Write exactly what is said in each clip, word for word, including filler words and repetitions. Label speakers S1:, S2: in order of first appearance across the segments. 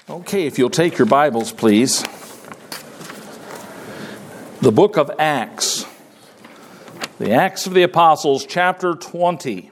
S1: Okay, if you'll take your Bibles, please. The book of Acts. The Acts of the Apostles, chapter twenty.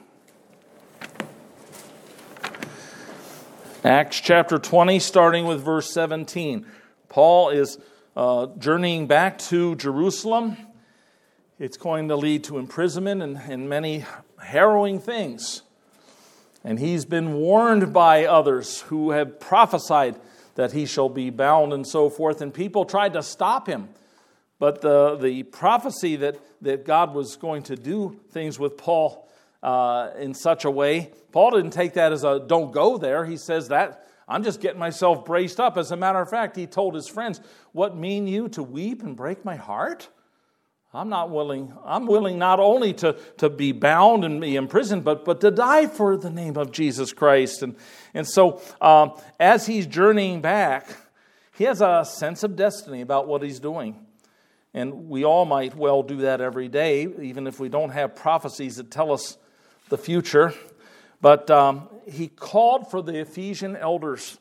S1: Acts chapter twenty, starting with verse seventeen. Paul is uh, journeying back to Jerusalem. It's going to lead to imprisonment and, and many harrowing things. And he's been warned by others who have prophesied that he shall be bound and so forth. And people tried to stop him. But the, the prophecy that, that God was going to do things with Paul uh, in such a way, Paul didn't take that as a don't go there. He says that I'm just getting myself braced up. As a matter of fact, he told his friends, what mean you to weep and break my heart? I'm not willing. I'm willing not only to, to be bound and be imprisoned, but, but to die for the name of Jesus Christ. And, and so um, as he's journeying back, he has a sense of destiny about what he's doing. And we all might well do that every day, even if we don't have prophecies that tell us the future. But um, he called for the Ephesian elders.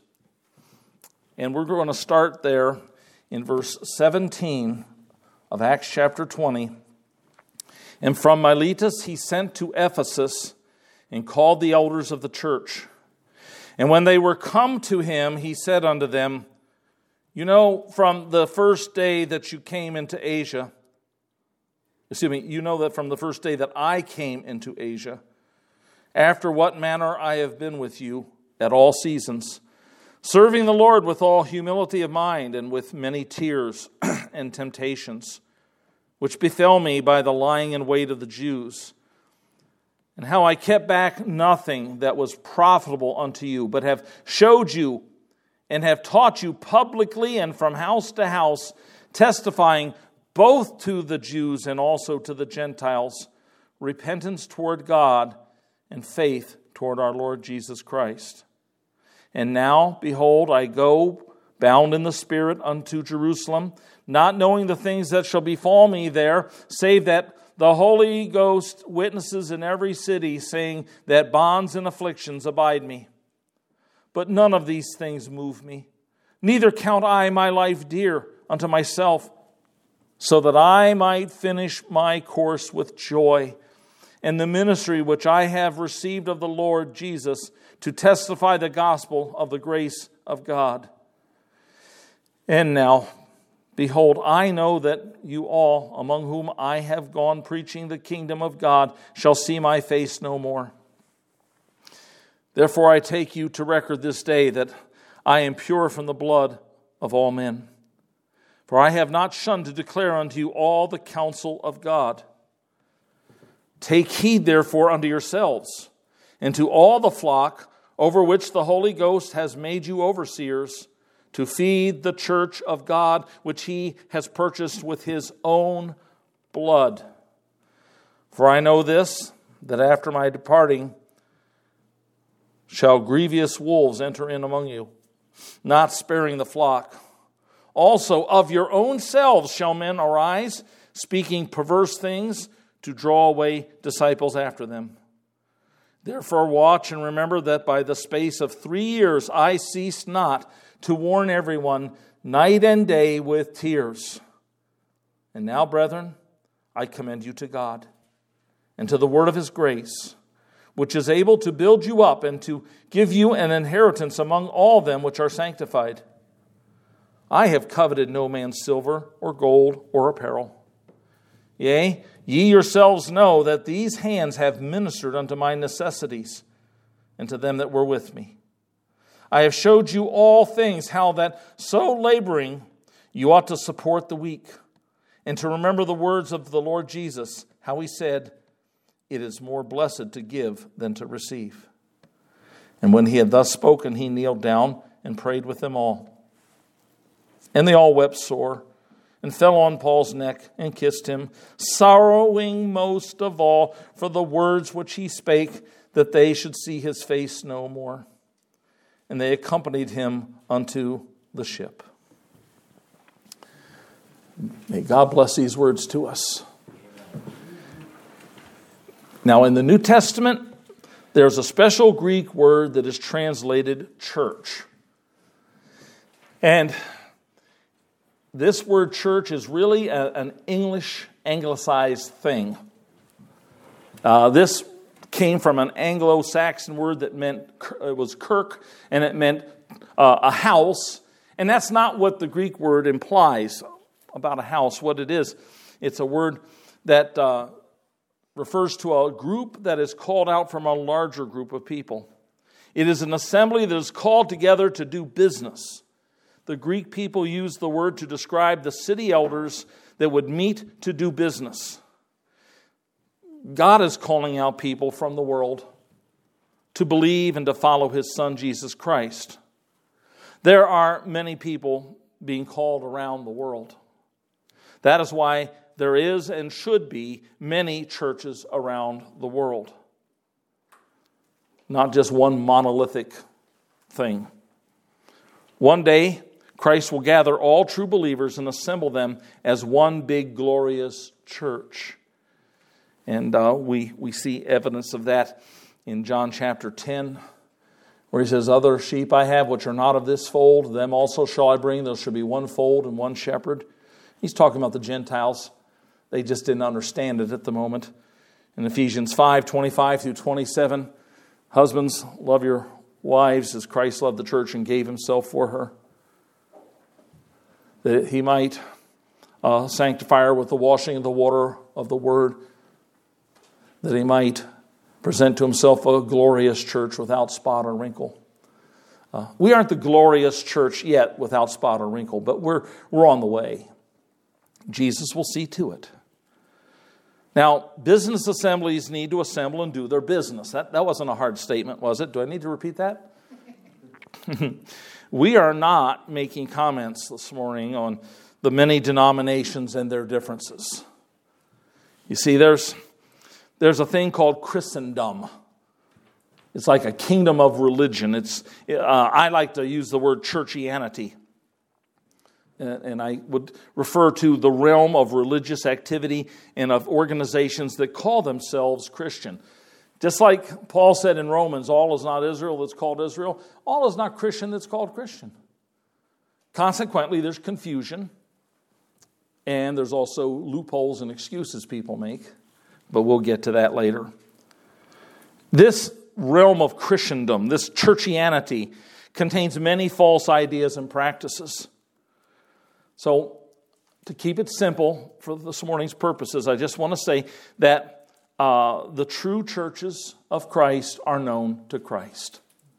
S1: And we're going to start there in verse seventeen of Acts chapter twenty. And from Miletus he sent to Ephesus and called the elders of the church. And when they were come to him, he said unto them, You know, from the first day that you came into Asia, excuse me, you know that from the first day that I came into Asia, after what manner I have been with you at all seasons, serving the Lord with all humility of mind and with many tears and temptations, which befell me by the lying in wait of the Jews, and how I kept back nothing that was profitable unto you, but have showed you and have taught you publicly and from house to house, testifying both to the Jews and also to the Gentiles, repentance toward God and faith toward our Lord Jesus Christ. And now, behold, I go bound in the Spirit unto Jerusalem, not knowing the things that shall befall me there, save that the Holy Ghost witnesses in every city, saying that bonds and afflictions abide me. But none of these things move me. Neither count I my life dear unto myself, so that I might finish my course with joy, and the ministry which I have received of the Lord Jesus, to testify the gospel of the grace of God. And now, behold, I know that you all, among whom I have gone preaching the kingdom of God, shall see my face no more. Therefore I take you to record this day that I am pure from the blood of all men. For I have not shunned to declare unto you all the counsel of God. Take heed therefore unto yourselves, and to all the flock over which the Holy Ghost has made you overseers, to feed the church of God, which he has purchased with his own blood. For I know this, that after my departing shall grievous wolves enter in among you, not sparing the flock. Also of your own selves shall men arise, speaking perverse things, to draw away disciples after them. Therefore watch and remember that by the space of three years I ceased not to warn everyone night and day with tears. And now, brethren, I commend you to God and to the word of his grace, which is able to build you up and to give you an inheritance among all them which are sanctified. I have coveted no man's silver or gold or apparel. Yea, ye yourselves know that these hands have ministered unto my necessities and to them that were with me. I have showed you all things, how that so laboring you ought to support the weak, and to remember the words of the Lord Jesus, how he said, It is more blessed to give than to receive. And when he had thus spoken, he kneeled down and prayed with them all. And they all wept sore, and fell on Paul's neck and kissed him, sorrowing most of all for the words which he spake, that they should see his face no more. And they accompanied him unto the ship. May God bless these words to us. Now, in the New Testament, there's a special Greek word that is translated church. And this word church is really a, an English anglicized thing. Uh, this came from an Anglo-Saxon word that meant, it was kirk, and it meant uh, a house. And that's not what the Greek word implies about a house. What it is, it's a word that uh, refers to a group that is called out from a larger group of people. It is an assembly that is called together to do business. The Greek people used the word to describe the city elders that would meet to do business. God is calling out people from the world to believe and to follow His Son, Jesus Christ. There are many people being called around the world. That is why there is and should be many churches around the world. Not just one monolithic thing. One day, Christ will gather all true believers and assemble them as one big glorious church. And uh, we, we see evidence of that in John chapter ten, where He says, "Other sheep I have which are not of this fold, them also shall I bring. There shall be one fold and one shepherd." He's talking about the Gentiles. They just didn't understand it at the moment. In Ephesians five, twenty-five through twenty-seven, husbands, love your wives as Christ loved the church and gave Himself for her, that He might uh, sanctify her with the washing of the water of the Word, that He might present to Himself a glorious church without spot or wrinkle. Uh, we aren't the glorious church yet without spot or wrinkle, but we're we're on the way. Jesus will see to it. Now, business assemblies need to assemble and do their business. That, that wasn't a hard statement, was it? Do I need to repeat that? We are not making comments this morning on the many denominations and their differences. You see, there's, there's a thing called Christendom. It's like a kingdom of religion. It's uh, I like to use the word churchianity. And I would refer to the realm of religious activity and of organizations that call themselves Christian. Just like Paul said in Romans, all is not Israel that's called Israel. All is not Christian that's called Christian. Consequently, there's confusion. And there's also loopholes and excuses people make. But we'll get to that later. This realm of Christendom, this churchianity, contains many false ideas and practices. So, to keep it simple for this morning's purposes, I just want to say that uh, the true churches of Christ are known to Christ.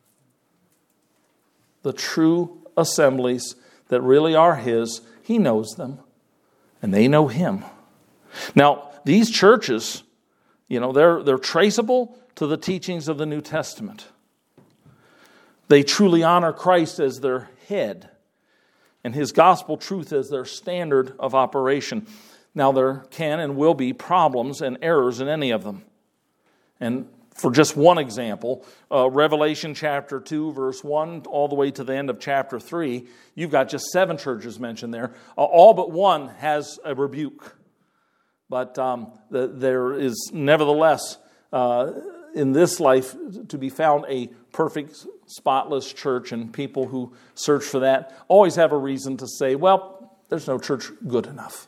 S1: The true assemblies that really are His, He knows them, and they know Him. Now, these churches, you know, they're they're traceable to the teachings of the New Testament. They truly honor Christ as their head, and His gospel truth as their standard of operation. Now, there can and will be problems and errors in any of them. And for just one example, uh, Revelation chapter two, verse one, all the way to the end of chapter three, you've got just seven churches mentioned there. Uh, all but one has a rebuke. But um, the, there is nevertheless, uh, in this life, to be found a perfect, spotless church, and people who search for that always have a reason to say, well, there's no church good enough.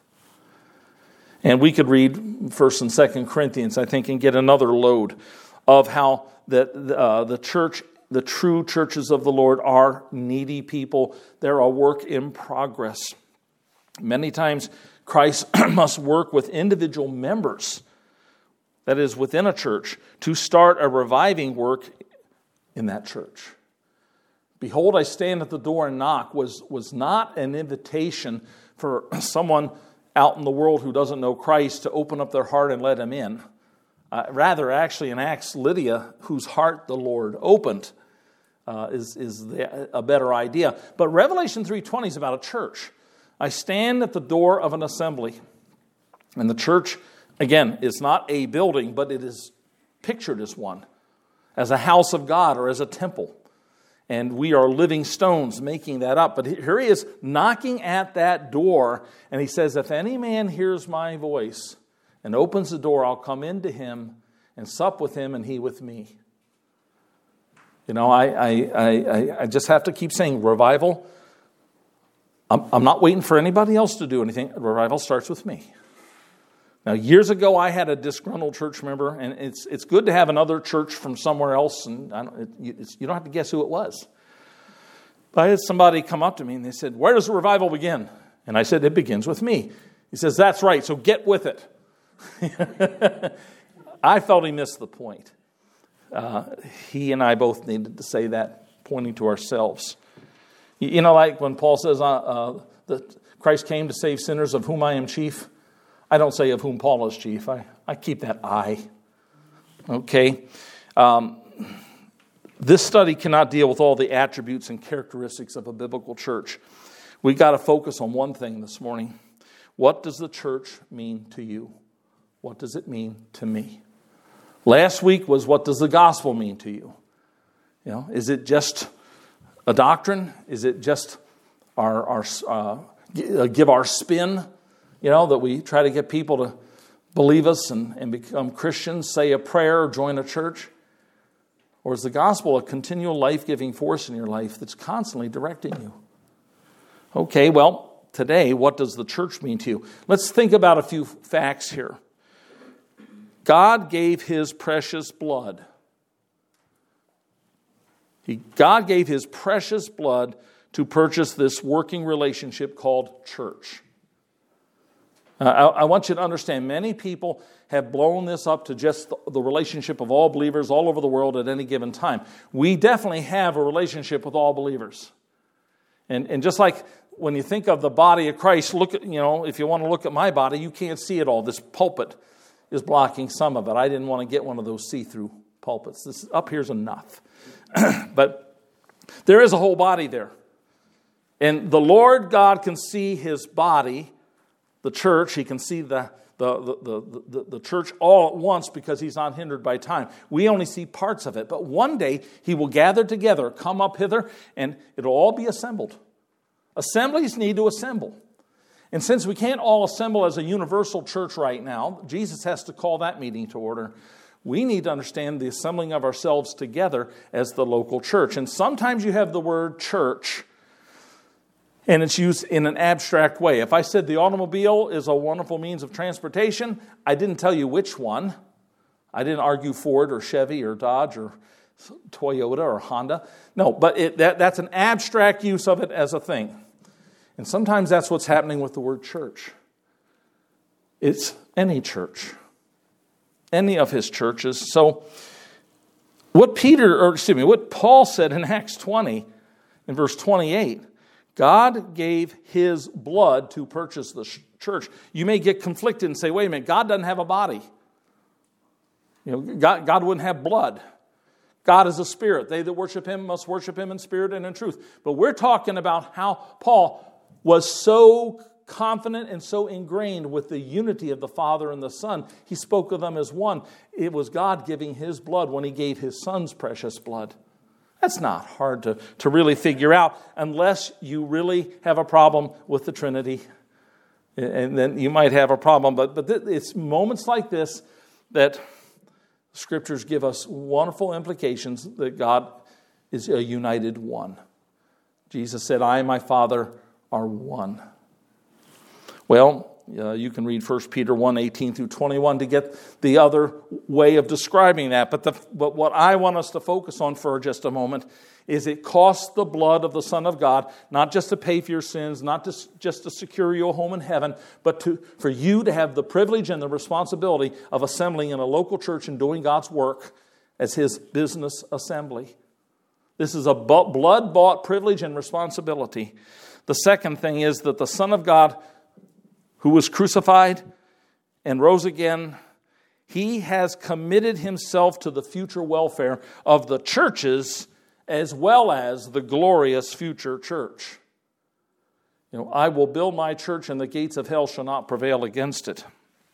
S1: And we could read First and Second Corinthians, I think, and get another load of how that uh, the church, the true churches of the Lord, are needy people. They're a work in progress. Many times, Christ must work with individual members, that is, within a church, to start a reviving work in that church. Behold, I stand at the door and knock was, was not an invitation for someone out in the world who doesn't know Christ to open up their heart and let Him in. Uh, rather, actually, in Acts, Lydia, whose heart the Lord opened, uh, is, is the, a better idea. But Revelation three twenty is about a church. I stand at the door of an assembly. And the church, again, is not a building, but it is pictured as one, as a house of God or as a temple. And we are living stones making that up. But here He is knocking at that door, and He says, if any man hears my voice and opens the door, I'll come into him and sup with him and he with me. You know, I, I, I, I just have to keep saying revival. I'm, I'm not waiting for anybody else to do anything. Revival starts with me. Now, years ago, I had a disgruntled church member, and it's it's good to have another church from somewhere else, and I don't, it, it's, you don't have to guess who it was. But I had somebody come up to me, and they said, where does the revival begin? And I said, it begins with me. He says, that's right, so get with it. I felt he missed the point. Uh, he and I both needed to say that, pointing to ourselves. You know, like when Paul says uh, uh, that Christ came to save sinners, of whom I am chief. I don't say of whom Paul is chief. I, I keep that I. Okay. Um, this study cannot deal with all the attributes and characteristics of a biblical church. We got to focus on one thing this morning. What does the church mean to you? What does it mean to me? Last week was, what does the gospel mean to you? You know, is it just a doctrine? Is it just our our uh, give our spin? You know, that we try to get people to believe us and, and become Christians, say a prayer, join a church? Or is the gospel a continual life-giving force in your life that's constantly directing you? Okay, well, today, what does the church mean to you? Let's think about a few facts here. God gave his precious blood. He, God gave his precious blood to purchase this working relationship called church. Uh, I, I want you to understand, many people have blown this up to just the, the relationship of all believers all over the world at any given time. We definitely have a relationship with all believers. And, and just like when you think of the body of Christ, look at, you know, if you want to look at my body, you can't see it all. This pulpit is blocking some of it. I didn't want to get one of those see-through pulpits. This up here's enough. But there is a whole body there. And the Lord God can see his body, the church. He can see the, the, the, the, the, the church all at once because he's not hindered by time. We only see parts of it. But one day he will gather together, come up hither, and it'll all be assembled. Assemblies need to assemble. And since we can't all assemble as a universal church right now, Jesus has to call that meeting to order. We need to understand the assembling of ourselves together as the local church. And sometimes you have the word church, and it's used in an abstract way. If I said the automobile is a wonderful means of transportation, I didn't tell you which one. I didn't argue Ford or Chevy or Dodge or Toyota or Honda. No, but it, that, that's an abstract use of it as a thing. And sometimes that's what's happening with the word church. It's any church, any of his churches. So what Peter, or excuse me, what Paul said in Acts twenty, in verse twenty-eight, God gave his blood to purchase the church. You may get conflicted and say, wait a minute, God doesn't have a body. You know, God, God wouldn't have blood. God is a spirit. They that worship him must worship him in spirit and in truth. But we're talking about how Paul was so confident and so ingrained with the unity of the Father and the Son. He spoke of them as one. It was God giving his blood when he gave his Son's precious blood. That's not hard to, to really figure out unless you really have a problem with the Trinity. And then you might have a problem. But, but it's moments like this that Scriptures give us wonderful implications that God is a united one. Jesus said, I and my Father are one. Well, uh, you can read First Peter one, eighteen through twenty-one to get the other way of describing that. But, the, but what I want us to focus on for just a moment is it costs the blood of the Son of God, not just to pay for your sins, not to, just to secure you a home in heaven, but to, for you to have the privilege and the responsibility of assembling in a local church and doing God's work as his business assembly. This is a blood-bought privilege and responsibility. The second thing is that the Son of God, who was crucified and rose again, he has committed himself to the future welfare of the churches as well as the glorious future church. You know, I will build my church and the gates of hell shall not prevail against it.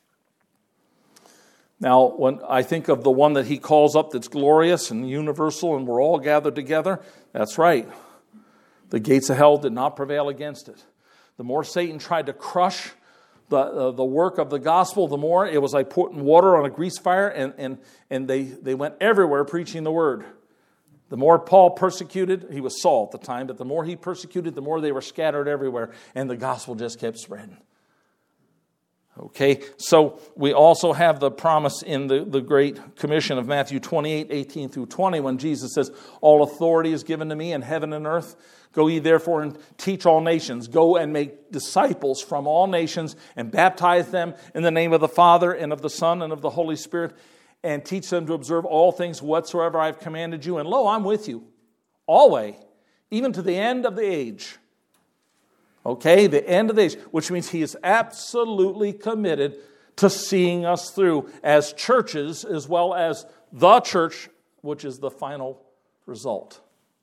S1: Now, when I think of the one that he calls up that's glorious and universal and we're all gathered together, that's right. The gates of hell did not prevail against it. The more Satan tried to crush the uh, the work of the gospel, the more it was like putting water on a grease fire, and and and they, they went everywhere preaching the word. The more Paul persecuted, he was Saul at the time, but the more he persecuted, the more they were scattered everywhere, and the gospel just kept spreading. Okay, so we also have the promise in the, the Great Commission of Matthew twenty-eight, eighteen through twenty, when Jesus says, all authority is given to me in heaven and earth. Go ye therefore and teach all nations. Go and make disciples from all nations and baptize them in the name of the Father and of the Son and of the Holy Spirit, and teach them to observe all things whatsoever I have commanded you. And lo, I'm with you always, even to the end of the age. Okay, the end of the age, which means he is absolutely committed to seeing us through as churches as well as the church, which is the final result.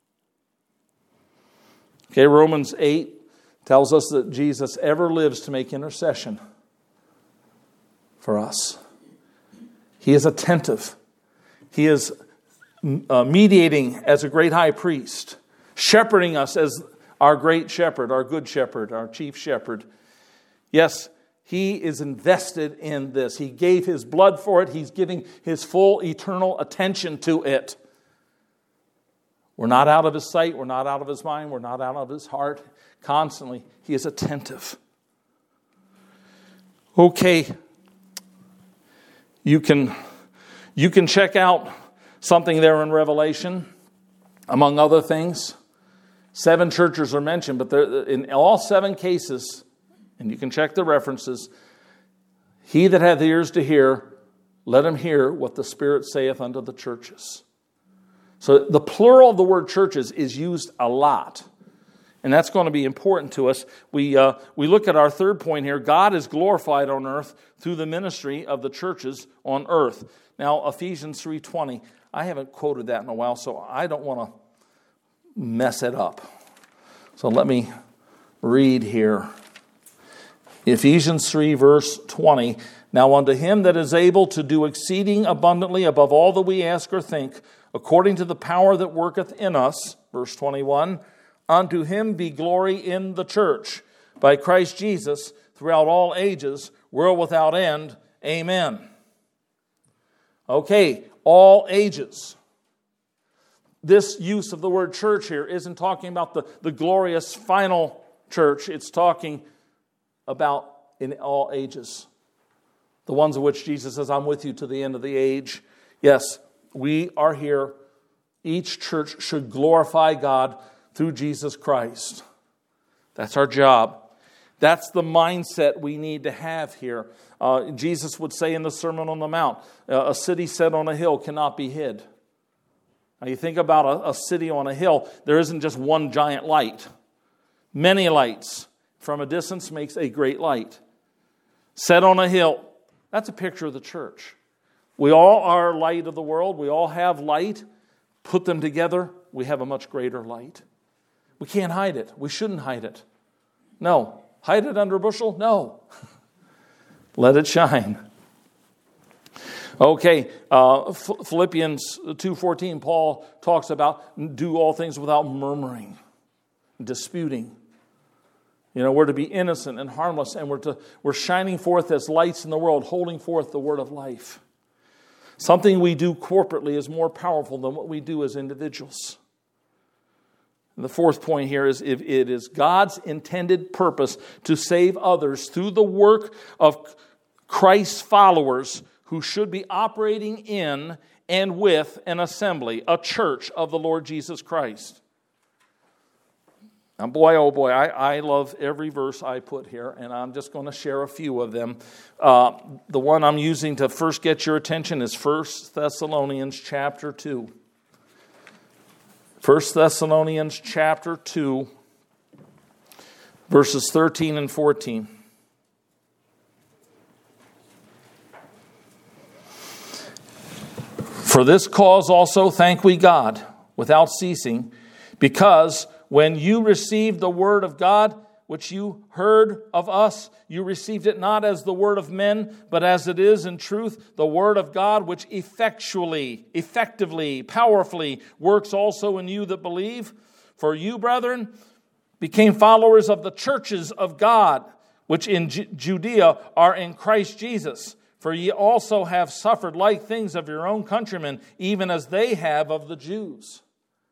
S1: Okay, Romans eight tells us that Jesus ever lives to make intercession for us. He is attentive. He is uh, mediating as a great high priest, shepherding us as our great shepherd, our good shepherd, our chief shepherd. Yes, he is invested in this. He gave his blood for it. He's giving his full eternal attention to it. We're not out of his sight. We're not out of his mind. We're not out of his heart. Constantly, he is attentive. Okay, you can, you can check out something there in Revelation, among other things. Seven churches are mentioned, but in all seven cases, and you can check the references, he that hath ears to hear, let him hear what the Spirit saith unto the churches. So the plural of the word churches is used a lot, and that's going to be important to us. We uh, we look at our third point here. God is glorified on earth through the ministry of the churches on earth. Now, Ephesians three twenty, I haven't quoted that in a while, so I don't want to mess it up. So let me read here. Ephesians three, verse twenty. Now unto him that is able to do exceeding abundantly above all that we ask or think, according to the power that worketh in us, verse twenty-one, unto him be glory in the church, by Christ Jesus, throughout all ages, world without end. Amen. Okay, all ages. This use of the word church here isn't talking about the, the glorious final church. It's talking about in all ages. The ones of which Jesus says, I'm with you to the end of the age. Yes, we are here. Each church should glorify God through Jesus Christ. That's our job. That's the mindset we need to have here. Uh, Jesus would say in the Sermon on the Mount, uh, a city set on a hill cannot be hid. Now you think about a, a city on a hill, there isn't just one giant light. Many lights from a distance makes a great light. Set on a hill, that's a picture of the church. We all are light of the world. We all have light. Put them together, we have a much greater light. We can't hide it. We shouldn't hide it. No. Hide it under a bushel? No. Let it shine. Okay, uh, Philippians two fourteen, Paul talks about do all things without murmuring, disputing. You know, we're to be innocent and harmless, and we're to we're shining forth as lights in the world, holding forth the word of life. Something we do corporately is more powerful than what we do as individuals. And the fourth point here is if it is God's intended purpose to save others through the work of Christ's followers who should be operating in and with an assembly, a church of the Lord Jesus Christ. Now, boy, oh boy, I, I love every verse I put here, and I'm just going to share a few of them. Uh, the one I'm using to first get your attention is First Thessalonians chapter two. First Thessalonians chapter two, verses thirteen and fourteen. For this cause also thank we God without ceasing, because when you received the word of God, which you heard of us, you received it not as the word of men, but as it is in truth, the word of God, which effectually, effectively, powerfully works also in you that believe. For you, brethren, became followers of the churches of God, which in Ju- Judea are in Christ Jesus. For ye also have suffered like things of your own countrymen, even as they have of the Jews.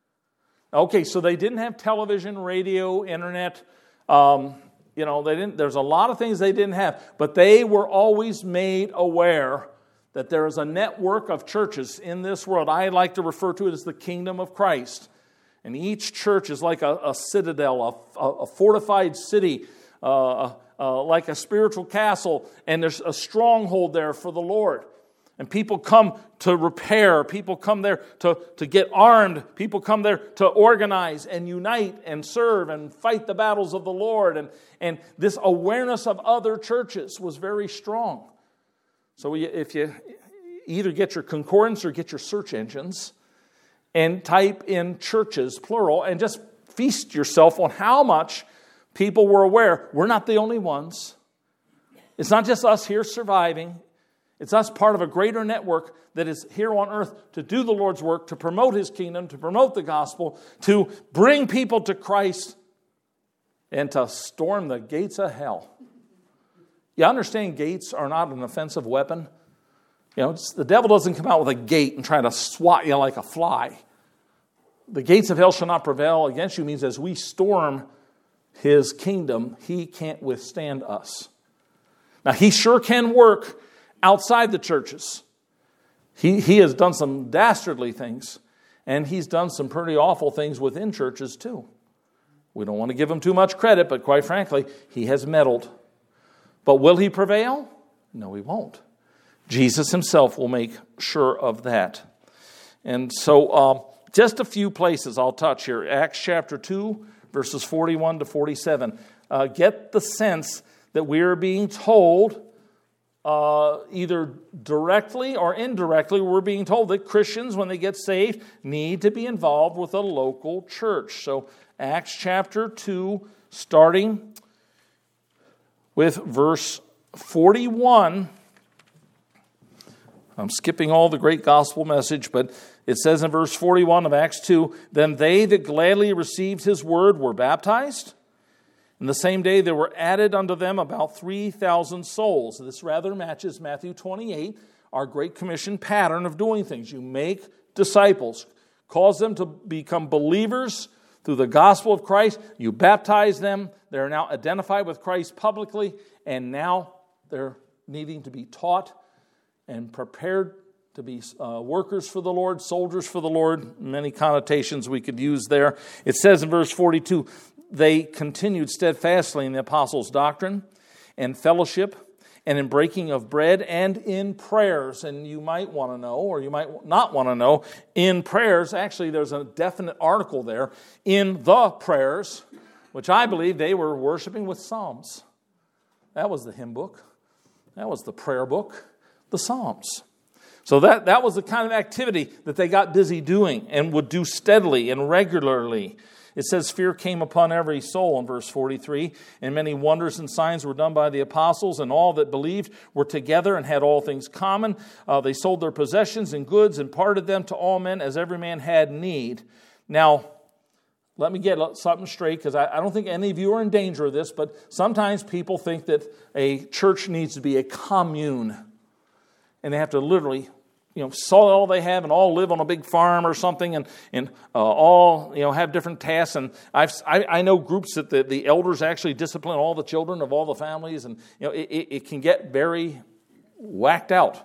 S1: Okay, so they didn't have television, radio, internet. Um, you know, they didn't. There's a lot of things they didn't have, but they were always made aware that there is a network of churches in this world. I like to refer to it as the kingdom of Christ. And each church is like a, a citadel, a, a fortified city, uh, uh, like a spiritual castle, and there's a stronghold there for the Lord. And people come to repair. People come there to, to get armed. People come there to organize and unite and serve and fight the battles of the Lord. And, and this awareness of other churches was very strong. So if you either get your concordance or get your search engines and type in churches, plural, and just feast yourself on how much people were aware. We're not the only ones. It's not just us here surviving. It's us part of a greater network that is here on earth to do the Lord's work, to promote His kingdom, to promote the gospel, to bring people to Christ, and to storm the gates of hell. You understand gates are not an offensive weapon? You know, it's, the devil doesn't come out with a gate and try to swat you like a fly. The gates of hell shall not prevail against you means as we storm His kingdom, He can't withstand us. Now, He sure can work outside the churches. He, he has done some dastardly things, and He's done some pretty awful things within churches too. We don't want to give Him too much credit, but quite frankly, He has meddled. But will He prevail? No, He won't. Jesus Himself will make sure of that. And so uh, just a few places I'll touch here. Acts chapter two, verses forty-one to forty-seven. Uh, get the sense that we are being told, uh, either directly or indirectly, we're being told that Christians, when they get saved, need to be involved with a local church. So Acts chapter two, starting with verse forty-one. I'm skipping all the great gospel message, but it says in verse forty-one of Acts two, "Then they that gladly received His word were baptized. And the same day there were added unto them about three thousand souls." This rather matches Matthew twenty-eight, our Great Commission pattern of doing things. You make disciples, cause them to become believers through the gospel of Christ. You baptize them. They're now identified with Christ publicly, and now they're needing to be taught and prepared to be uh, workers for the Lord, soldiers for the Lord. Many connotations we could use there. It says in verse forty-two, "They continued steadfastly in the apostles' doctrine and fellowship, and in breaking of bread and in prayers." And you might want to know, or you might not want to know, in prayers, actually there's a definite article there, in the prayers, which I believe they were worshiping with psalms. That was the hymn book. That was the prayer book, the Psalms. So that, that was the kind of activity that they got busy doing and would do steadily and regularly. It says fear came upon every soul in verse forty-three, and many wonders and signs were done by the apostles, and all that believed were together and had all things common. Uh, they sold their possessions and goods and parted them to all men as every man had need. Now, let me get something straight, because I, I don't think any of you are in danger of this, but sometimes people think that a church needs to be a commune, and they have to literally, you know, sell all they have and all live on a big farm or something, and and uh, all, you know, have different tasks. And I've I, I know groups that the, the elders actually discipline all the children of all the families, and you know it, it, it can get very whacked out,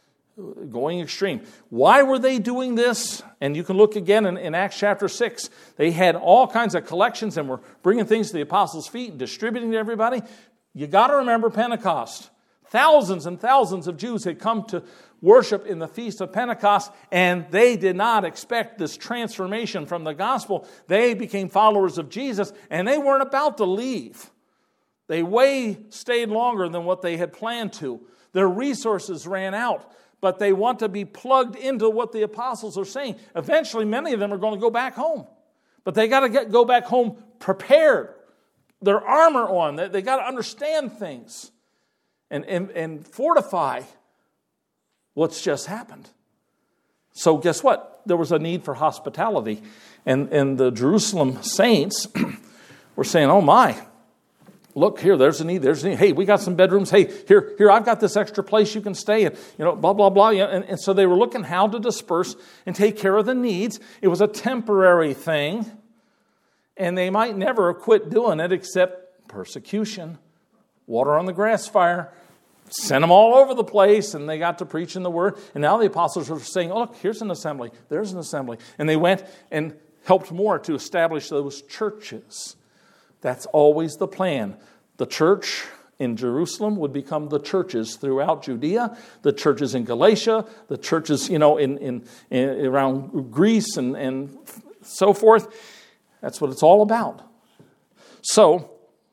S1: going extreme. Why were they doing this? And you can look again in, in Acts chapter six. They had all kinds of collections and were bringing things to the apostles' feet and distributing to everybody. You got to remember Pentecost. Thousands and thousands of Jews had come to worship in the Feast of Pentecost, and they did not expect this transformation from the gospel. They became followers of Jesus, and they weren't about to leave. They way stayed longer than what they had planned to. Their resources ran out, but they want to be plugged into what the apostles are saying. Eventually, many of them are going to go back home, but they got to get go back home prepared, their armor on. They, they got to understand things. And, and, and fortify what's just happened. So guess what? There was a need for hospitality. And, and the Jerusalem saints were saying, oh my, look, here, there's a need, there's a need. Hey, we got some bedrooms. Hey, here, here, I've got this extra place you can stay in. You know, blah, blah, blah. And, and so they were looking how to disperse and take care of the needs. It was a temporary thing. And they might never quit doing it except persecution. Water on the grass fire. Sent them all over the place, and they got to preaching the word. And now the apostles are saying, oh, look, here's an assembly. There's an assembly. And they went and helped more to establish those churches. That's always the plan. The church in Jerusalem would become the churches throughout Judea, the churches in Galatia, the churches, you know, in, in, in around Greece and, and so forth. That's what it's all about. So,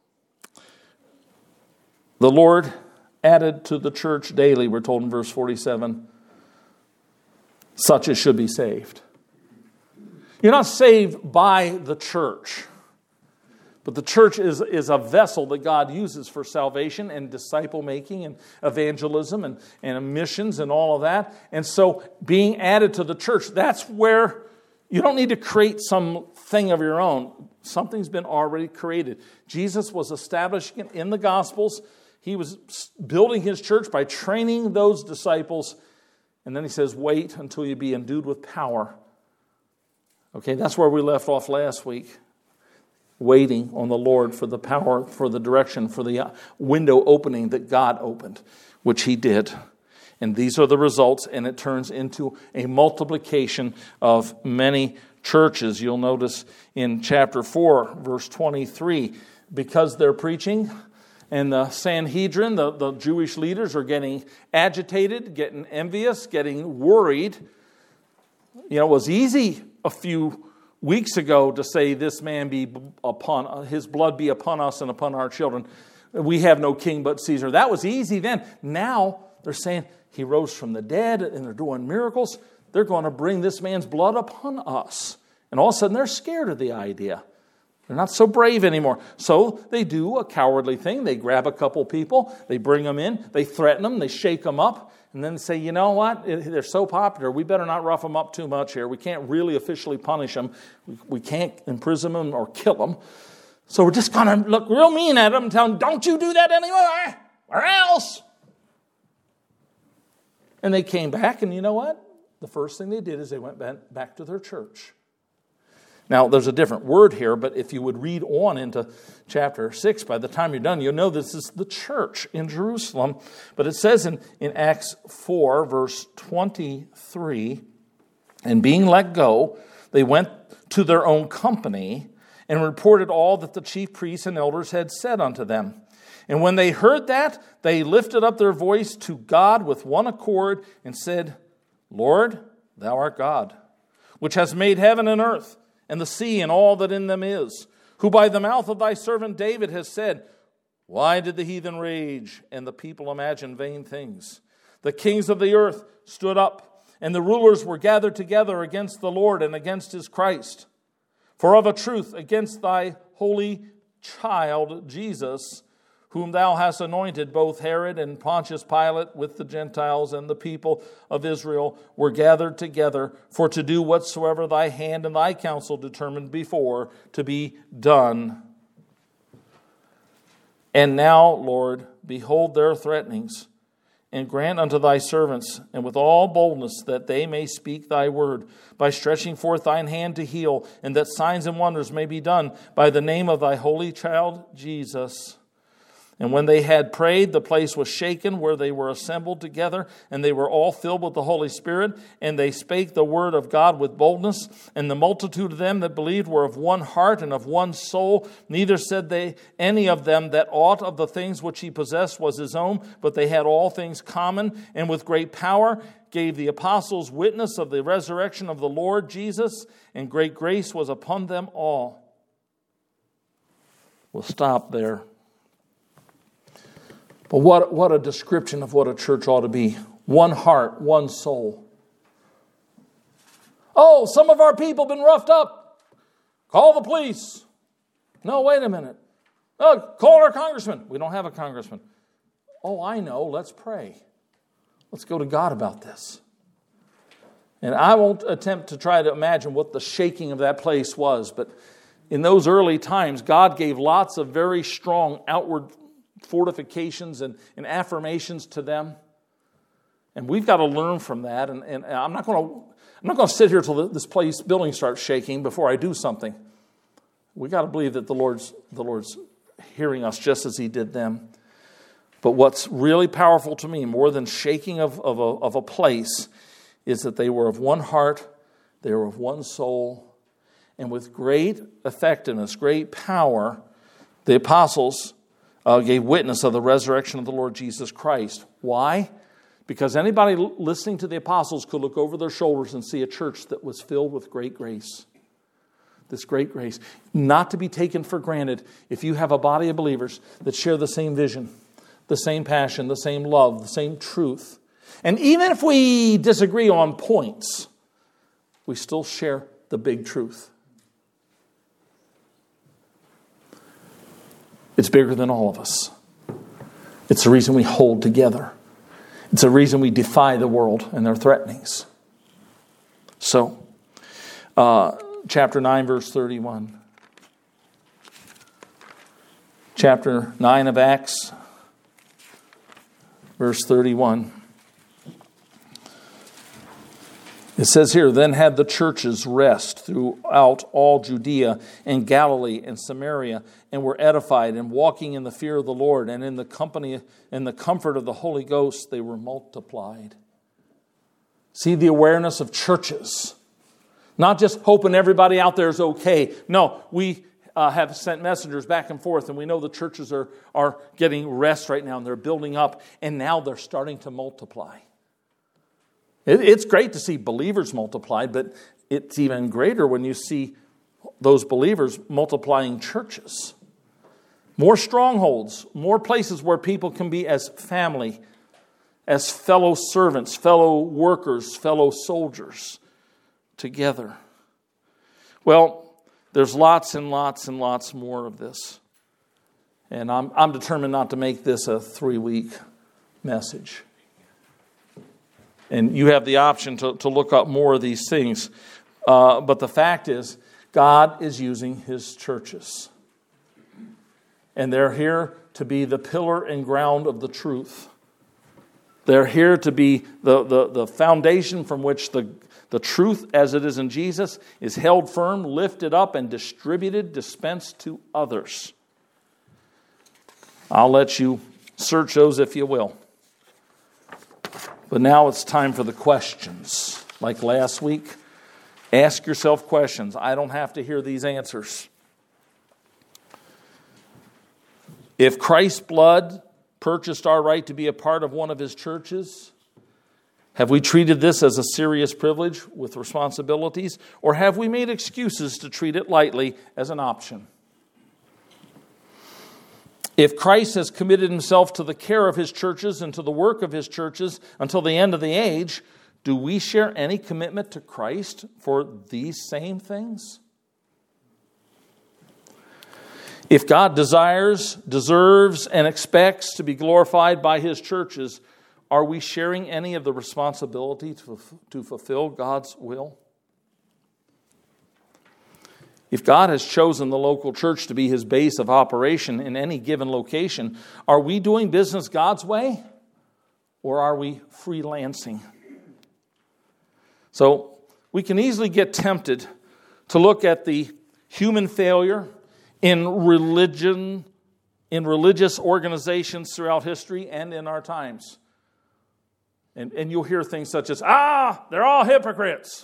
S1: the Lord added to the church daily, we're told in verse forty-seven, such as should be saved. You're not saved by the church, but the church is, is a vessel that God uses for salvation and disciple making and evangelism and, and missions and all of that. And so being added to the church, that's where you don't need to create some thing of your own. Something's been already created. Jesus was establishing it in the Gospels. He was building his church by training those disciples. And then he says, wait until you be endued with power. Okay, that's where we left off last week. Waiting on the Lord for the power, for the direction, for the window opening that God opened, which he did. And these are the results, and it turns into a multiplication of many churches. You'll notice in chapter four, verse twenty-three, because they're preaching, and the Sanhedrin, the, the Jewish leaders, are getting agitated, getting envious, getting worried. You know, it was easy a few weeks ago to say, this man be upon, his blood be upon us and upon our children. We have no king but Caesar. That was easy then. Now they're saying he rose from the dead and they're doing miracles. They're going to bring this man's blood upon us. And all of a sudden they're scared of the idea. They're not so brave anymore. So they do a cowardly thing. They grab a couple people, they bring them in, they threaten them, they shake them up, and then say, you know what, they're so popular, we better not rough them up too much here. We can't really officially punish them. We can't imprison them or kill them. So we're just going to look real mean at them and tell them, don't you do that anymore, or else. And they came back, and you know what? The first thing they did is they went back to their church. Now, there's a different word here, but if you would read on into chapter six, by the time you're done, you'll know this is the church in Jerusalem. But it says in, in Acts four, verse twenty-three, and being let go, they went to their own company and reported all that the chief priests and elders had said unto them. And when they heard that, they lifted up their voice to God with one accord and said, Lord, thou art God, which hast made heaven and earth, and the sea and all that in them is, who by the mouth of thy servant David has said, why did the heathen rage and the people imagine vain things? The kings of the earth stood up, and the rulers were gathered together against the Lord and against his Christ. For of a truth, against thy holy child Jesus, whom thou hast anointed, both Herod and Pontius Pilate with the Gentiles and the people of Israel were gathered together for to do whatsoever thy hand and thy counsel determined before to be done. And now, Lord, behold their threatenings, and grant unto thy servants, and with all boldness, that they may speak thy word, by stretching forth thine hand to heal, and that signs and wonders may be done by the name of thy holy child Jesus. And when they had prayed, the place was shaken where they were assembled together, and they were all filled with the Holy Spirit, and they spake the word of God with boldness. And the multitude of them that believed were of one heart and of one soul. Neither said they any of them that aught of the things which he possessed was his own, but they had all things common, and with great power gave the apostles witness of the resurrection of the Lord Jesus, and great grace was upon them all. We'll stop there. But what, what a description of what a church ought to be. One heart, one soul. Oh, some of our people have been roughed up. Call the police. No, wait a minute. Oh, call our congressman. We don't have a congressman. Oh, I know. Let's pray. Let's go to God about this. And I won't attempt to try to imagine what the shaking of that place was, but in those early times, God gave lots of very strong outward fortifications and, and affirmations to them. And we've got to learn from that. And, and I'm not going to I'm not going to sit here till this place building starts shaking before I do something. We got to believe that the Lord's the Lord's hearing us just as He did them. But what's really powerful to me, more than shaking of, of, a, of a place, is that they were of one heart, they were of one soul, and with great effectiveness, great power, the apostles uh, gave witness of the resurrection of the Lord Jesus Christ. Why? Because anybody listening to the apostles could look over their shoulders and see a church that was filled with great grace. This great grace. Not to be taken for granted if you have a body of believers that share the same vision, the same passion, the same love, the same truth. And even if we disagree on points, we still share the big truth. It's bigger than all of us. It's the reason we hold together. It's the reason we defy the world and their threatenings. So, uh, chapter nine, verse thirty-one. Chapter nine of Acts, verse thirty-one. It says here, then had the churches rest throughout all Judea and Galilee and Samaria, and were edified, and walking in the fear of the Lord, and in the company and the comfort of the Holy Ghost, they were multiplied. See the awareness of churches. Not just hoping everybody out there is okay. No, we uh, have sent messengers back and forth, and we know the churches are, are getting rest right now, and they're building up, and now they're starting to multiply. It's great to see believers multiplied, but it's even greater when you see those believers multiplying churches. More strongholds, more places where people can be as family, as fellow servants, fellow workers, fellow soldiers together. Well, there's lots and lots and lots more of this. And I'm, I'm determined not to make this a three-week message. And you have the option to, to look up more of these things. Uh, but the fact is, God is using His churches. And they're here to be the pillar and ground of the truth. They're here to be the, the, the foundation from which the, the truth as it is in Jesus is held firm, lifted up, and distributed, dispensed to others. I'll let you search those if you will. But now it's time for the questions. Like last week, ask yourself questions. I don't have to hear these answers. If Christ's blood purchased our right to be a part of one of His churches, have we treated this as a serious privilege with responsibilities, or have we made excuses to treat it lightly as an option? If Christ has committed Himself to the care of His churches and to the work of His churches until the end of the age, do we share any commitment to Christ for these same things? If God desires, deserves, and expects to be glorified by His churches, are we sharing any of the responsibility to, to fulfill God's will? If God has chosen the local church to be His base of operation in any given location, are we doing business God's way, or are we freelancing? So we can easily get tempted to look at the human failure in religion, in religious organizations throughout history and in our times. And, and you'll hear things such as, ah, they're all hypocrites.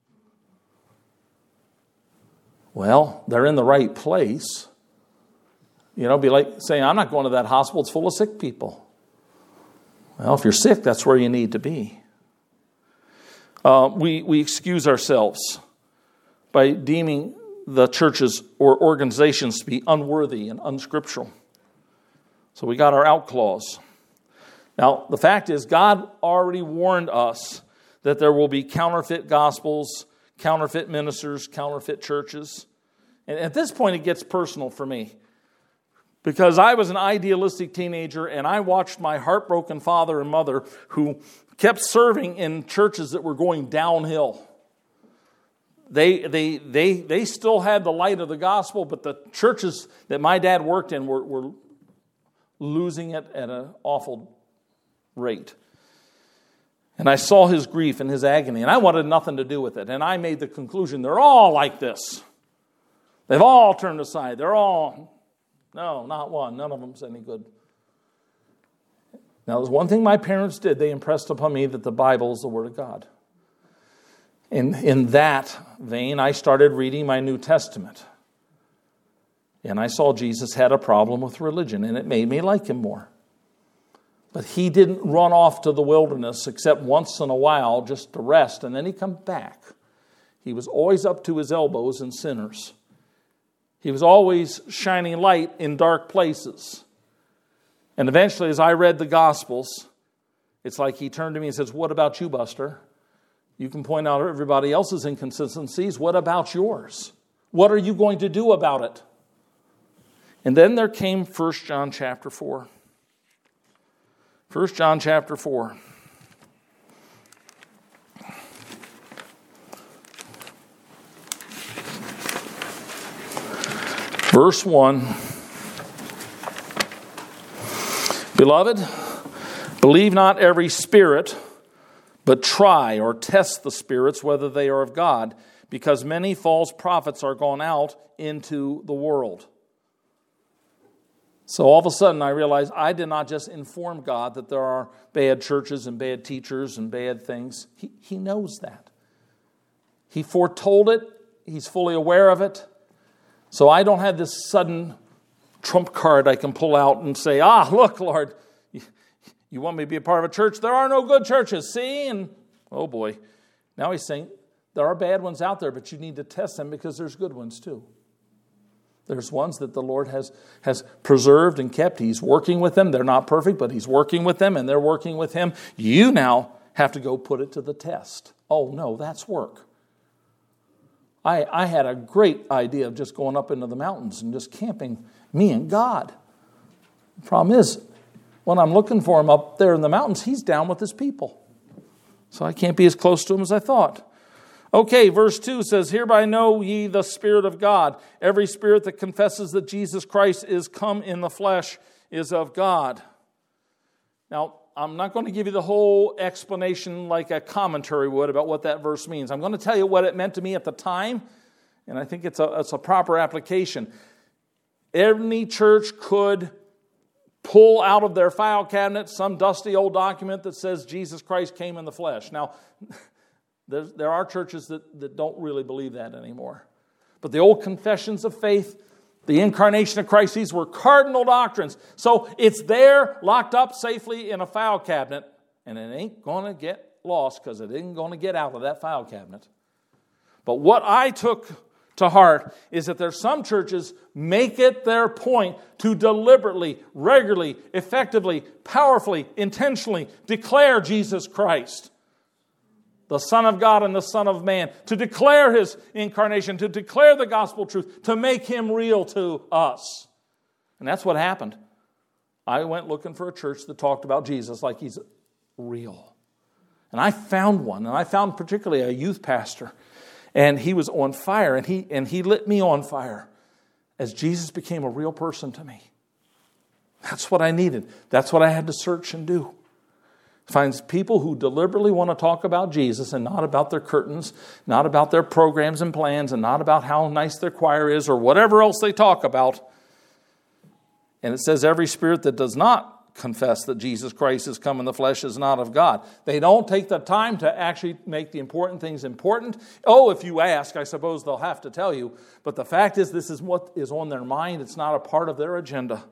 S1: Well, they're in the right place. You know, it'd be like saying, I'm not going to that hospital, it's full of sick people. Well, if you're sick, that's where you need to be. Uh, we, we excuse ourselves by deeming the churches or organizations to be unworthy and unscriptural. So we got our out clause. Now, the fact is, God already warned us that there will be counterfeit gospels, counterfeit ministers, counterfeit churches. And at this point, it gets personal for me. Because I was an idealistic teenager, and I watched my heartbroken father and mother who kept serving in churches that were going downhill. they, they, they, they still had the light of the gospel, but the churches that my dad worked in were, were losing it at an awful rate. And I saw his grief and his agony, and I wanted nothing to do with it. And I made the conclusion, they're all like this. They've all turned aside. They're all, no, not one. None of them's any good. Now, there's one thing my parents did. They impressed upon me that the Bible is the Word of God. In, in that vein, I started reading my New Testament. And I saw Jesus had a problem with religion, and it made me like him more. But he didn't run off to the wilderness except once in a while just to rest, and then he'd come back. He was always up to his elbows in sinners. He was always shining light in dark places. And eventually, as I read the Gospels, it's like he turned to me and says, "What about you, Buster? You can point out everybody else's inconsistencies. What about yours? What are you going to do about it?" And then there came First John chapter four. First John chapter four. Verse one. Beloved, believe not every spirit, but try or test the spirits whether they are of God, because many false prophets are gone out into the world. So all of a sudden I realized I did not just inform God that there are bad churches and bad teachers and bad things. He, he knows that. He foretold it. He's fully aware of it. So I don't have this sudden trump card I can pull out and say, ah, look, Lord, you, you want me to be a part of a church? There are no good churches, see? And oh boy, now he's saying there are bad ones out there, but you need to test them because there's good ones too. There's ones that the Lord has, has preserved and kept. He's working with them. They're not perfect, but he's working with them and they're working with him. You now have to go put it to the test. Oh no, that's work. I, I had a great idea of just going up into the mountains and just camping, me and God. The problem is, when I'm looking for him up there in the mountains, he's down with his people. So I can't be as close to him as I thought. Okay, verse two says, "Hereby know ye the Spirit of God. Every spirit that confesses that Jesus Christ is come in the flesh is of God." Now, I'm not going to give you the whole explanation like a commentary would about what that verse means. I'm going to tell you what it meant to me at the time, and I think it's a, it's a proper application. Any church could pull out of their file cabinet some dusty old document that says Jesus Christ came in the flesh. Now, There's, there are churches that, that don't really believe that anymore. But the old confessions of faith, the incarnation of Christ, these were cardinal doctrines. So it's there, locked up safely in a file cabinet, and it ain't going to get lost because it ain't going to get out of that file cabinet. But what I took to heart is that there's some churches make it their point to deliberately, regularly, effectively, powerfully, intentionally declare Jesus Christ, the Son of God and the Son of Man, to declare his incarnation, to declare the gospel truth, to make him real to us. And that's what happened. I went looking for a church that talked about Jesus like he's real. And I found one, and I found particularly a youth pastor, and he was on fire, and he, and he lit me on fire as Jesus became a real person to me. That's what I needed. That's what I had to search and do. Finds people who deliberately want to talk about Jesus and not about their curtains, not about their programs and plans, and not about how nice their choir is or whatever else they talk about. And it says every spirit that does not confess that Jesus Christ has come in the flesh is not of God. They don't take the time to actually make the important things important. Oh, if you ask, I suppose they'll have to tell you. But the fact is, this is what is on their mind. It's not a part of their agenda.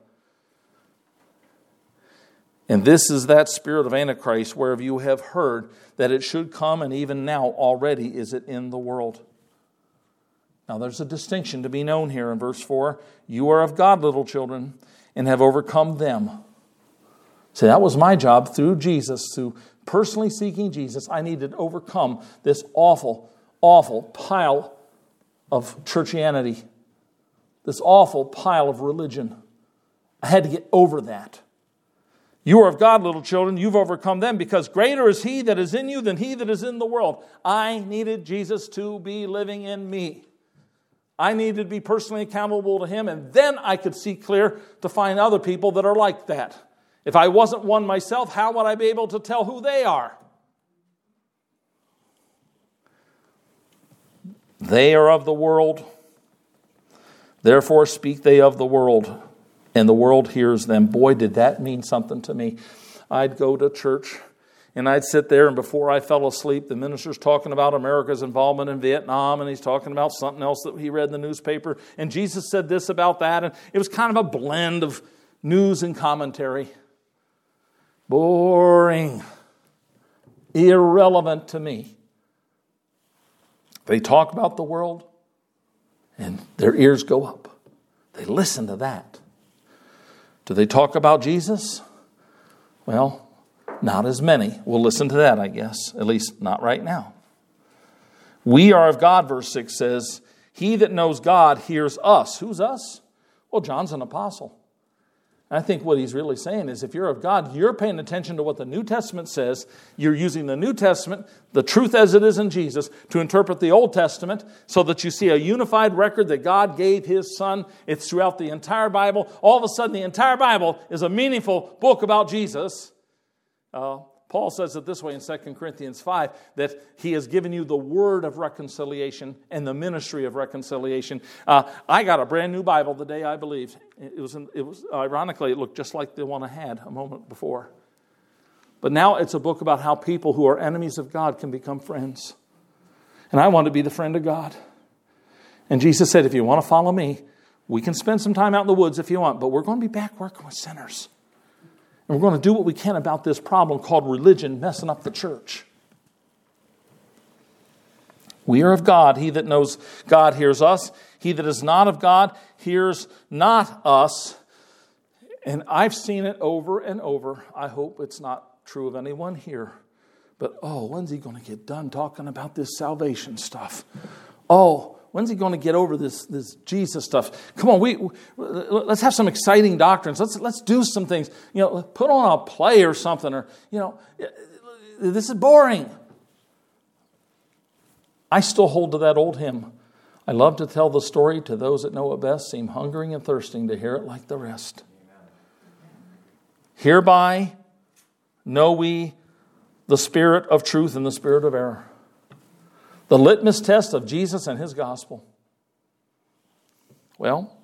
S1: And this is that spirit of Antichrist, whereof you have heard that it should come, and even now already is it in the world. Now there's a distinction to be known here in verse four. You are of God, little children, and have overcome them. See, that was my job through Jesus, through personally seeking Jesus. I needed to overcome this awful, awful pile of churchianity, this awful pile of religion. I had to get over that. You are of God, little children. You've overcome them, because greater is He that is in you than he that is in the world. I needed Jesus to be living in me. I needed to be personally accountable to Him, and then I could see clear to find other people that are like that. If I wasn't one myself, how would I be able to tell who they are? They are of the world. Therefore speak they of the world, and the world hears them. Boy, did that mean something to me. I'd go to church, and I'd sit there, and before I fell asleep, the minister's talking about America's involvement in Vietnam, and he's talking about something else that he read in the newspaper, and Jesus said this about that, and it was kind of a blend of news and commentary. Boring. Irrelevant to me. They talk about the world, and their ears go up. They listen to that. Do they talk about Jesus? Well, not as many. We'll listen to that, I guess. At least not right now. We are of God, verse six says, he that knows God hears us. Who's us? Well, John's an apostle. I think what he's really saying is if you're of God, you're paying attention to what the New Testament says. You're using the New Testament, the truth as it is in Jesus, to interpret the Old Testament so that you see a unified record that God gave His Son. It's throughout the entire Bible. All of a sudden, the entire Bible is a meaningful book about Jesus. Uh, Paul says it this way in Second Corinthians five, that He has given you the word of reconciliation and the ministry of reconciliation. Uh, I got a brand new Bible the day I believed. It was, in, it was ironically, it looked just like the one I had a moment before. But now it's a book about how people who are enemies of God can become friends. And I want to be the friend of God. And Jesus said, if you want to follow me, we can spend some time out in the woods if you want, but we're going to be back working with sinners. And we're going to do what we can about this problem called religion messing up the church. We are of God. He that knows God hears us. He that is not of God hears not us. And I've seen it over and over. I hope it's not true of anyone here. But, oh, when's he going to get done talking about this salvation stuff? Oh, when's he going to get over this, this Jesus stuff? Come on, we, we let's have some exciting doctrines. Let's let's do some things. You know, put on a play or something. Or you know, this is boring. I still hold to that old hymn. I love to tell the story to those that know it best. Seem hungering and thirsting to hear it like the rest. Hereby know we the spirit of truth and the spirit of error. The litmus test of Jesus and His gospel. Well,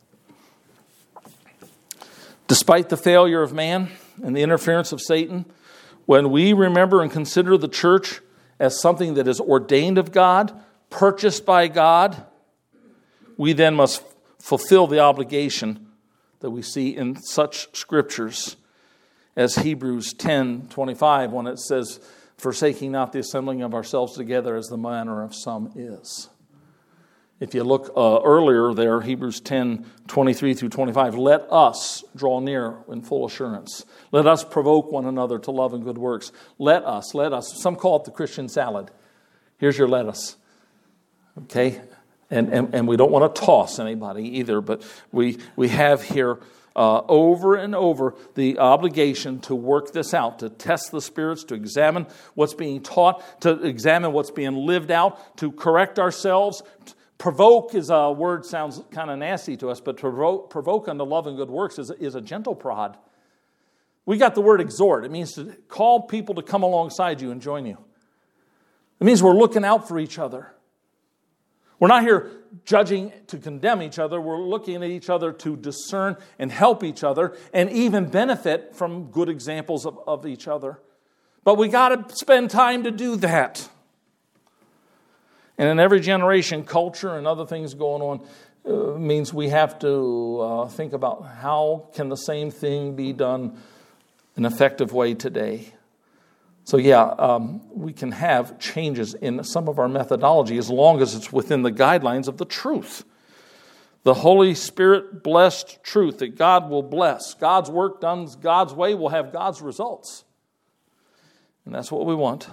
S1: despite the failure of man and the interference of Satan, when we remember and consider the church as something that is ordained of God, purchased by God, we then must fulfill the obligation that we see in such scriptures as Hebrews ten twenty-five, when it says, forsaking not the assembling of ourselves together as the manner of some is. If you look uh, earlier there, Hebrews ten twenty-three through twenty-five, let us draw near in full assurance. Let us provoke one another to love and good works. Let us, let us. Some call it the Christian salad. Here's your lettuce. Okay? And, and, and we don't want to toss anybody either, but we, we have here Uh, over and over the obligation to work this out, to test the spirits, to examine what's being taught, to examine what's being lived out, to correct ourselves. Provoke is a word sounds kind of nasty to us, but provoke, provoke unto love and good works is, is a gentle prod. We got the word exhort. It means to call people to come alongside you and join you. It means we're looking out for each other. We're not here judging to condemn each other. We're looking at each other to discern and help each other and even benefit from good examples of, of each other. But we got to spend time to do that. And in every generation, culture and other things going on uh, means we have to uh, think about how can the same thing be done in an effective way today. So yeah, um, we can have changes in some of our methodology as long as it's within the guidelines of the truth. The Holy Spirit blessed truth that God will bless. God's work done God's way will have God's results. And that's what we want.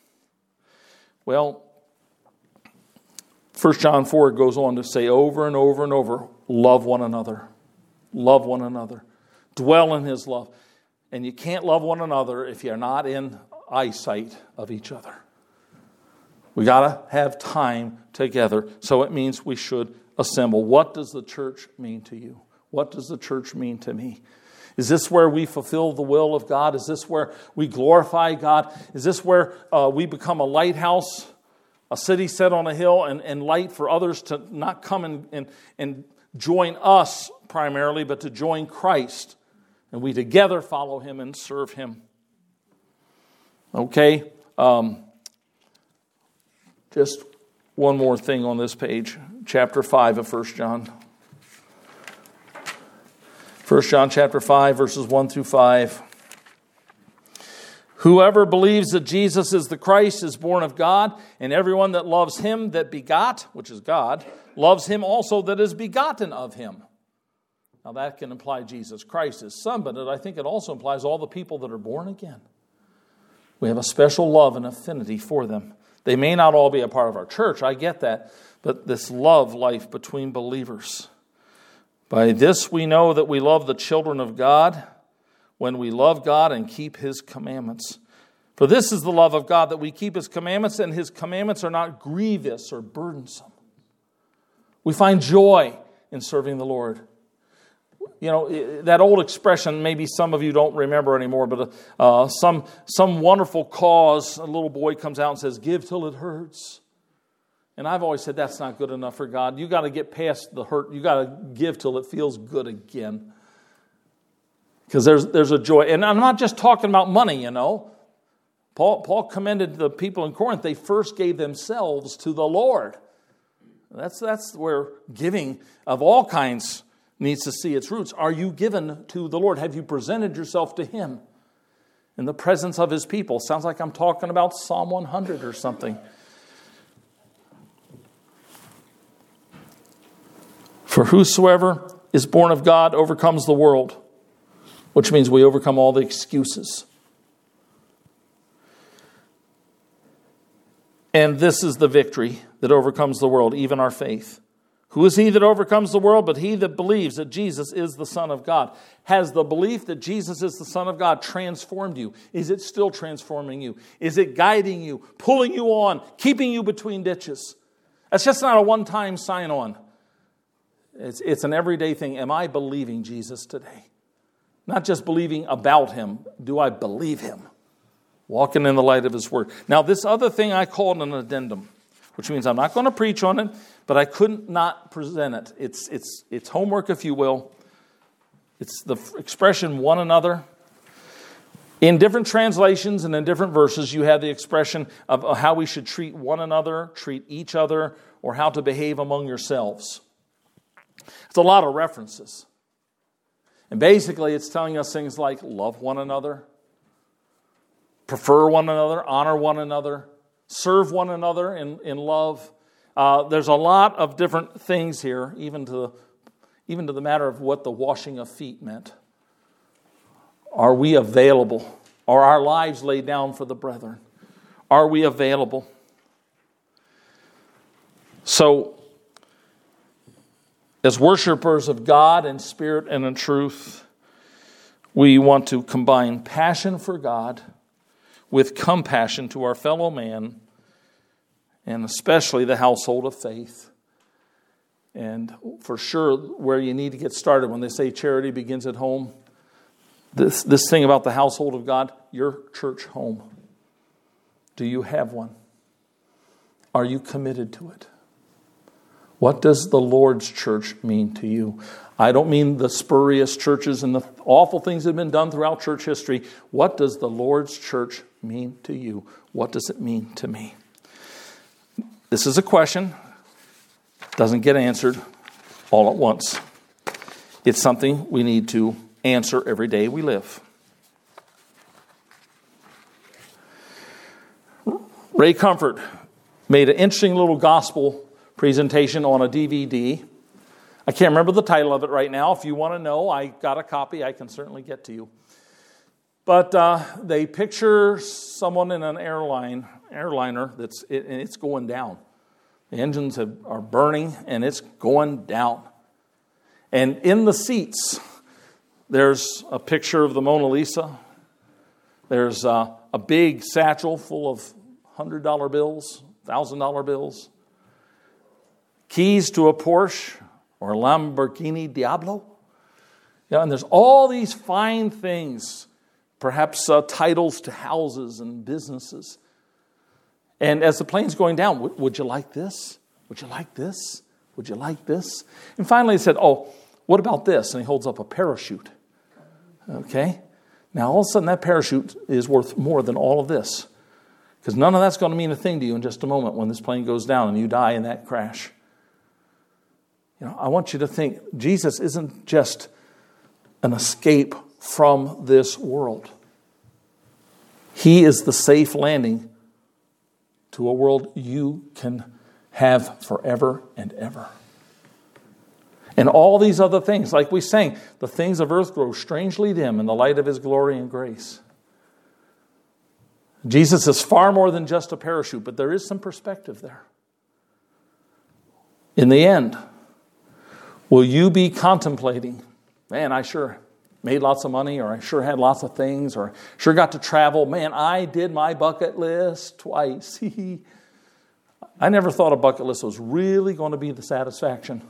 S1: Well, First John four goes on to say over and over and over, love one another. Love one another. Dwell in His love. And you can't love one another if you're not in eyesight of each other. We got to have time together. So it means we should assemble. What does the church mean to you? What does the church mean to me? Is this where we fulfill the will of God? Is this where we glorify God? Is this where uh, we become a lighthouse, a city set on a hill, and, and light for others to not come and, and, and join us primarily, but to join Christ? And we together follow Him and serve Him. Okay. Um, just one more thing on this page. Chapter five of First John. First John chapter five, verses one through five. Whoever believes that Jesus is the Christ is born of God, and everyone that loves Him that begot, which is God, loves Him also that is begotten of Him. Now that can imply Jesus Christ is Son, but I think it also implies all the people that are born again. We have a special love and affinity for them. They may not all be a part of our church, I get that, but this love life between believers. By this we know that we love the children of God, when we love God and keep His commandments. For this is the love of God, that we keep His commandments, and His commandments are not grievous or burdensome. We find joy in serving the Lord. You know, that old expression, maybe some of you don't remember anymore, but uh, some, some wonderful cause, a little boy comes out and says, give till it hurts. And I've always said that's not good enough for God. You got to get past the hurt. You got to give till it feels good again. Because there's there's a joy. And I'm not just talking about money, you know. Paul, Paul commended the people in Corinth. They first gave themselves to the Lord. That's, that's where giving of all kinds needs to see its roots. Are you given to the Lord? Have you presented yourself to Him in the presence of His people? Sounds like I'm talking about Psalm one hundred or something. For whosoever is born of God overcomes the world, which means we overcome all the excuses. And this is the victory that overcomes the world, even our faith. Who is he that overcomes the world but he that believes that Jesus is the Son of God? Has the belief that Jesus is the Son of God transformed you? Is it still transforming you? Is it guiding you, pulling you on, keeping you between ditches? That's just not a one-time sign-on. It's, it's an everyday thing. Am I believing Jesus today? Not just believing about Him. Do I believe Him? Walking in the light of His Word. Now, this other thing I called an addendum, which means I'm not going to preach on it, but I couldn't not present it. It's, it's, it's homework, if you will. It's the expression one another. In different translations and in different verses, you have the expression of how we should treat one another, treat each other, or how to behave among yourselves. It's a lot of references. And basically, it's telling us things like love one another, prefer one another, honor one another, serve one another in, in love. Uh, there's a lot of different things here, even to, the, even to the matter of what the washing of feet meant. Are we available? Are our lives laid down for the brethren? Are we available? So, as worshipers of God in spirit and in truth, we want to combine passion for God with compassion to our fellow man, and especially the household of faith. And for sure, where you need to get started when they say charity begins at home, this, this thing about the household of God, your church home. Do you have one? Are you committed to it? What does the Lord's church mean to you? I don't mean the spurious churches and the awful things that have been done throughout church history. What does the Lord's church mean to you? What does it mean to me? This is a question. Doesn't get answered all at once. It's something we need to answer every day we live. Ray Comfort made an interesting little gospel presentation on a D V D. I can't remember the title of it right now. If you want to know, I got a copy. I can certainly get to you. But uh, they picture someone in an airline airliner that's it, and it's going down. The engines have, are burning and it's going down. And in the seats, There's a picture of the Mona Lisa. There's uh, a big satchel full of one hundred dollar bills, one thousand dollar bills. Keys to a Porsche or a Lamborghini Diablo. Yeah, and there's all these fine things, perhaps uh, titles to houses and businesses. And as the plane's going down, would, would you like this? Would you like this? Would you like this? And finally he said, oh, what about this? And he holds up a parachute. Okay? Now all of a sudden that parachute is worth more than all of this. Because none of that's going to mean a thing to you in just a moment when this plane goes down and you die in that crash. You know, I want you to think Jesus isn't just an escape from this world. He is the safe landing to a world you can have forever and ever. And all these other things, like we sang, the things of earth grow strangely dim in the light of His glory and grace. Jesus is far more than just a parachute, but there is some perspective there. In the end, will you be contemplating, man, I sure made lots of money, or I sure had lots of things, or sure got to travel. Man, I did my bucket list twice. I never thought a bucket list was really going to be the satisfaction.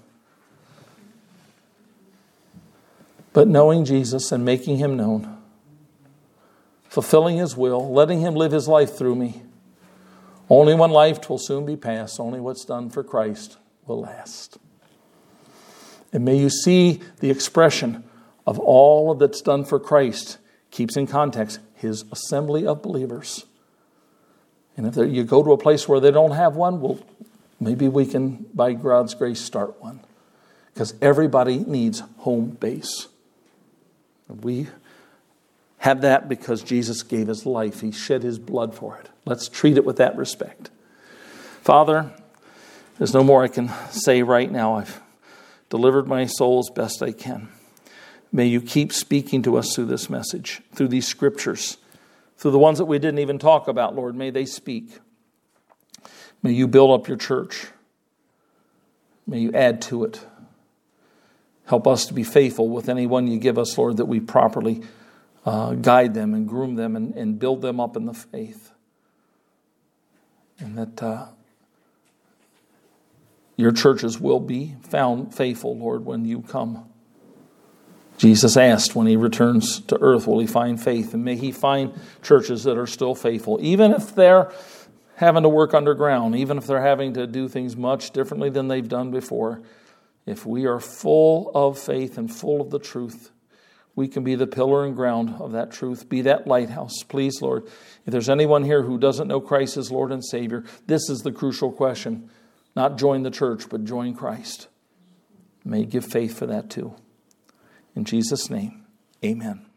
S1: But knowing Jesus and making Him known, fulfilling His will, letting Him live His life through me. Only one life will soon be past. Only what's done for Christ will last. And may you see the expression of all that's done for Christ keeps in context His assembly of believers. And if there, you go to a place where they don't have one, well, maybe we can, by God's grace, start one. Because everybody needs home base. We have that because Jesus gave His life. He shed His blood for it. Let's treat it with that respect. Father, there's no more I can say right now. I've delivered my soul as best I can. May you keep speaking to us through this message, through these scriptures, through the ones that we didn't even talk about, Lord. May they speak. May you build up your church. May you add to it. Help us to be faithful with anyone you give us, Lord, that we properly uh, guide them and groom them and, and build them up in the faith. And that uh, your churches will be found faithful, Lord, when you come. Jesus asked when He returns to earth, will He find faith? And may He find churches that are still faithful, even if they're having to work underground, even if they're having to do things much differently than they've done before. If we are full of faith and full of the truth, we can be the pillar and ground of that truth, be that lighthouse. Please, Lord, if there's anyone here who doesn't know Christ as Lord and Savior, this is the crucial question. Not join the church, but join Christ. May you give faith for that too. In Jesus' name, amen.